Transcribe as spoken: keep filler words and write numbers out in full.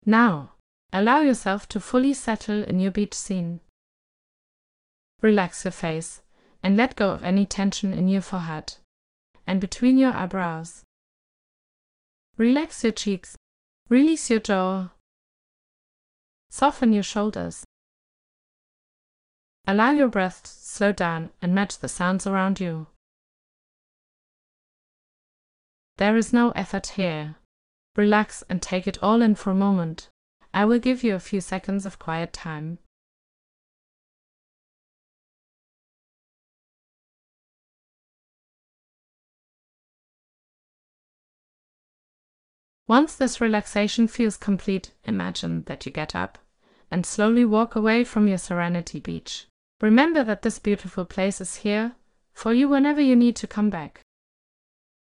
Now, allow yourself to fully settle in your beach scene. Relax your face and let go of any tension in your forehead and between your eyebrows. Relax your cheeks, release your jaw, soften your shoulders. Allow your breath to slow down and match the sounds around you. There is no effort here. Relax and take it all in for a moment. I will give you a few seconds of quiet time. Once this relaxation feels complete, imagine that you get up and slowly walk away from your Serenity Beach. Remember that this beautiful place is here for you whenever you need to come back.